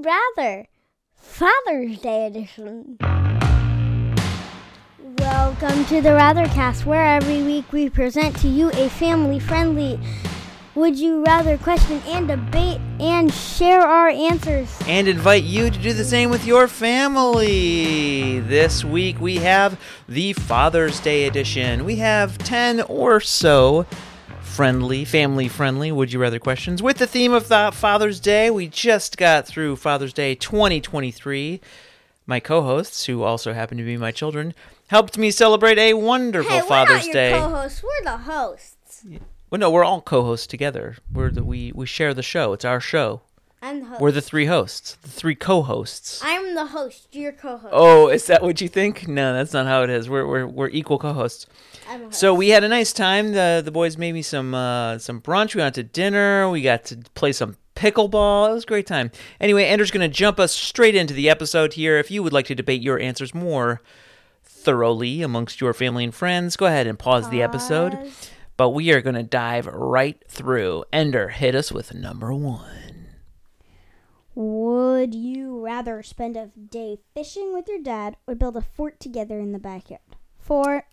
rather? Father's Day edition. Welcome to the Rathercast, where every week we present to you a family-friendly Would You Rather question and debate and share our answers. And invite you to do the same with your family. This week we have the Father's Day edition. We have 10 or so family-friendly Would You Rather questions with the theme of Father's Day. We just got through Father's Day 2023. My co-hosts, who also happen to be my children, helped me celebrate a wonderful Father's Day. We're not your co-hosts, we're the hosts. Yeah. Well, no, we're all co-hosts together. We share the show. It's our show. I'm the host. We're the three hosts, the three co-hosts. I'm the host. You're co-host. Oh, is that what you think? No, that's not how it is. We're equal co-hosts. I'm a host. So we had a nice time. The boys made me some brunch. We went to dinner. We got to play some pickleball. It was a great time. Anyway, Andrew's going to jump us straight into the episode here. If you would like to debate your answers more thoroughly amongst your family and friends, go ahead and pause the episode. But we are going to dive right through. Ender, hit us with number 1. Would you rather spend a day fishing with your dad or build a fort together in the backyard? Fort.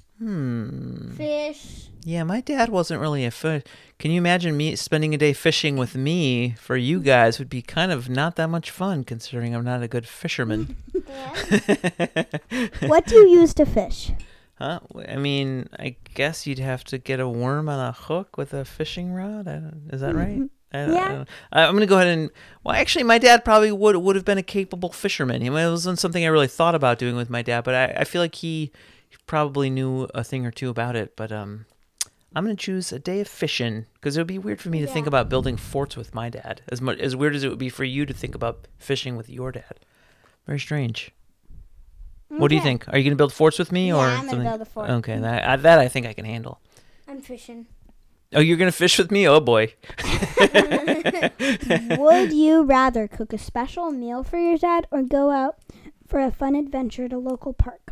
Fish. Yeah, my dad wasn't really a fish. Can you imagine me spending a day fishing with me for you guys would be kind of not that much fun considering I'm not a good fisherman. What do you use to fish? Huh? I mean, I guess you'd have to get a worm on a hook with a fishing rod. Is that right? Yeah. I'm going to go ahead and... Well, actually, my dad probably would have been a capable fisherman. It wasn't something I really thought about doing with my dad, but I feel like he probably knew a thing or two about it. But I'm going to choose a day of fishing because it would be weird for me to think about building forts with my dad. As weird as it would be for you to think about fishing with your dad. Very strange. Okay. What do you think? Are you going to build forts with me? Yeah, or I'm going something? to build a fort. Okay, that I think I can handle. I'm fishing. Oh, you're going to fish with me? Oh, boy. Would you rather cook a special meal for your dad or go out for a fun adventure at a local park?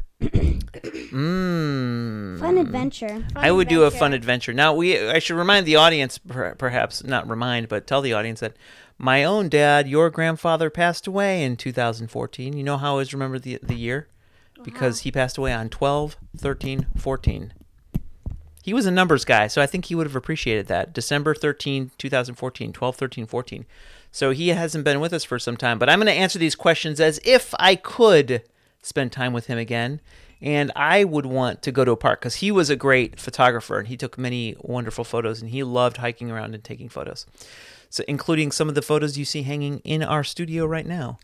Fun adventure. I would do a fun adventure. Now, I should remind the audience, perhaps not remind, but tell the audience that my own dad, your grandfather, passed away in 2014. You know how I always remember the year? Because he passed away on 12/13/14. He was a numbers guy, so I think he would have appreciated that. December 13, 2014, 12/13/14. So he hasn't been with us for some time, but I'm going to answer these questions as if I could spend time with him again. And I would want to go to a park because he was a great photographer and he took many wonderful photos and he loved hiking around and taking photos. So including some of the photos you see hanging in our studio right now.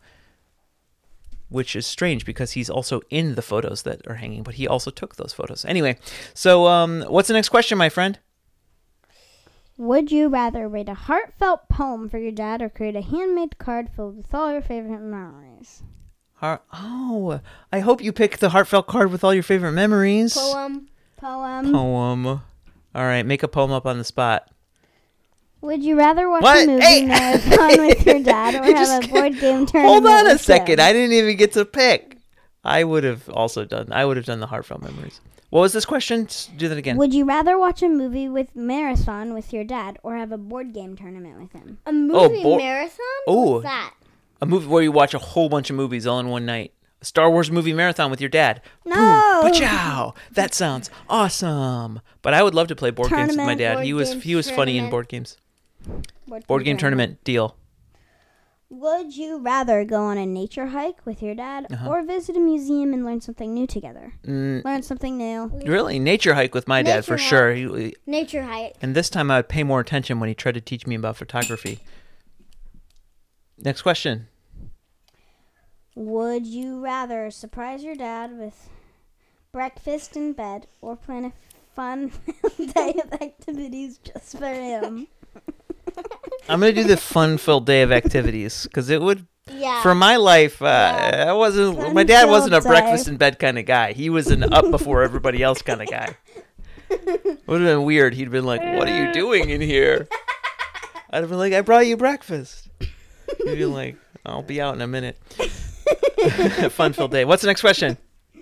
Which is strange because he's also in the photos that are hanging, but he also took those photos. Anyway, so what's the next question, my friend? Would you rather write a heartfelt poem for your dad or create a handmade card filled with all your favorite memories? I hope you pick the heartfelt card with all your favorite memories. Poem. All right, make a poem up on the spot. Would you rather watch a movie marathon with your dad or have a board game tournament? Hold on a second. I didn't even get to pick. I would have done the heartfelt memories. What was this question? Do that again. Would you rather watch a movie marathon with your dad or have a board game tournament with him? A movie marathon? What's that? A movie where you watch a whole bunch of movies all in one night. A Star Wars movie marathon with your dad. No. Boom. Pachow. That sounds awesome. But I would love to play board games with my dad. He was funny in board games. Board game tournament deal. Would you rather go on a nature hike with your dad or visit a museum and learn something new together? Learn something new. Really? Nature hike with my dad for sure. Nature hike. And this time I would pay more attention when he tried to teach me about photography. Next question. Would you rather surprise your dad with breakfast in bed or plan a fun day of activities just for him? I'm going to do the fun-filled day of activities because it would, for my life, my dad wasn't a breakfast in bed kind of guy. He was an up before everybody else kind of guy. It would have been weird. He'd been like, what are you doing in here? I'd have been like, I brought you breakfast. He'd be like, I'll be out in a minute. Fun-filled day. What's the next question?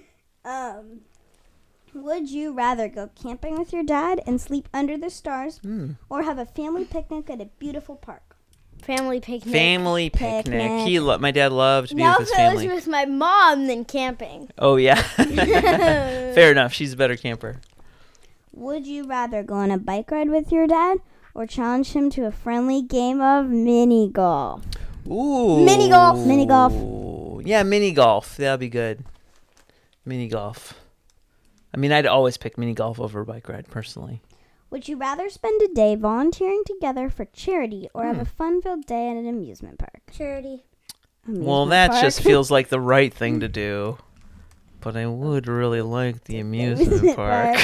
Would you rather go camping with your dad and sleep under the stars or have a family picnic at a beautiful park? Family picnic. Family picnic. My dad loved to be with his Now if family. it was with my mom, then camping. Oh, yeah. Fair enough. She's a better camper. Would you rather go on a bike ride with your dad or challenge him to a friendly game of mini golf? Ooh. Mini golf. Mini golf. Yeah, mini golf. That'll be good. Mini golf. I mean, I'd always pick mini golf over a bike ride, personally. Would you rather spend a day volunteering together for charity or have a fun-filled day at an amusement park? Charity. Well, that just feels like the right thing to do. But I would really like the amusement park.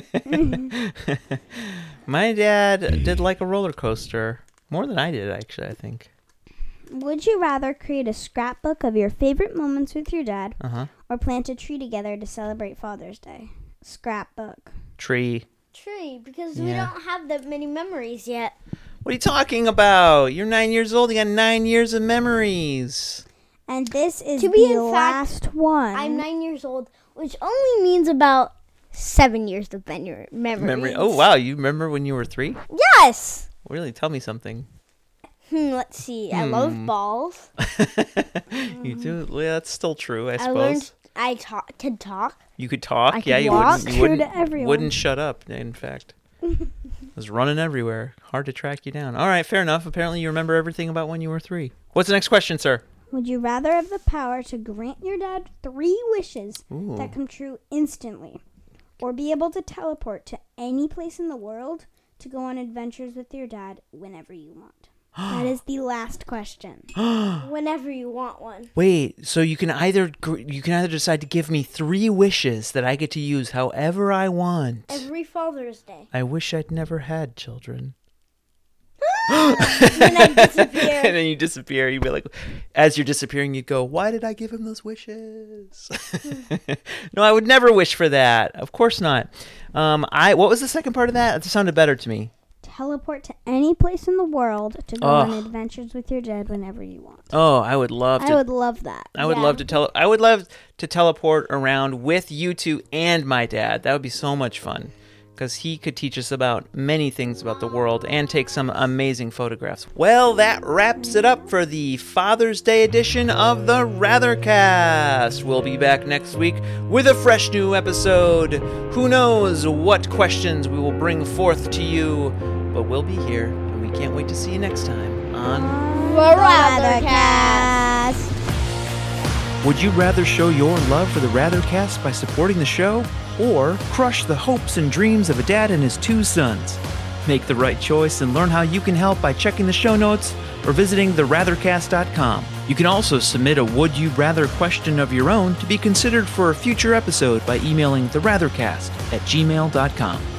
My dad did like a roller coaster. More than I did, actually, I think. Would you rather create a scrapbook of your favorite moments with your dad or plant a tree together to celebrate Father's Day? Scrapbook. Tree, because we don't have that many memories yet. What are you talking about? You're 9 years old. You got 9 years of memories. And this is To be the in fact, last one. I'm 9 years old, which only means about 7 years of memory. Oh, wow. You remember when you were 3? Yes. Really? Tell me something. Let's see. I love balls. You do? Yeah, that's still true, I I suppose. learned could talk. You could talk? I could Yeah, you walk. wouldn't. You True wouldn't, to everyone. wouldn't shut up, in fact. I was running everywhere. Hard to track you down. All right, fair enough. Apparently you remember everything about when you were 3. What's the next question, sir? Would you rather have the power to grant your dad 3 wishes Ooh. that come true instantly, or be able to teleport to any place in the world to go on adventures with your dad whenever you want? That is the last question. Whenever you want one. Wait, so you can either decide to give me 3 wishes that I get to use however I want. Every Father's Day. I wish I'd never had children. Then I disappear. And then you disappear. You'd be like, as you're disappearing, you'd go, why did I give him those wishes? No, I would never wish for that. Of course not. What was the second part of that? It sounded better to me. Teleport to any place in the world to go on adventures with your dad whenever you want. Oh, I would love to. I would love that. I would love to teleport around with you two and my dad. That would be so much fun. Because he could teach us about many things about the world and take some amazing photographs. Well, that wraps it up for the Father's Day edition of the Rathercast. We'll be back next week with a fresh new episode. Who knows what questions we will bring forth to you, but we'll be here, and we can't wait to see you next time on Rathercast. Would you rather show your love for the Rathercast by supporting the show, or crush the hopes and dreams of a dad and his 2 sons? Make the right choice and learn how you can help by checking the show notes or visiting therathercast.com. You can also submit a Would You Rather question of your own to be considered for a future episode by emailing therathercast@gmail.com.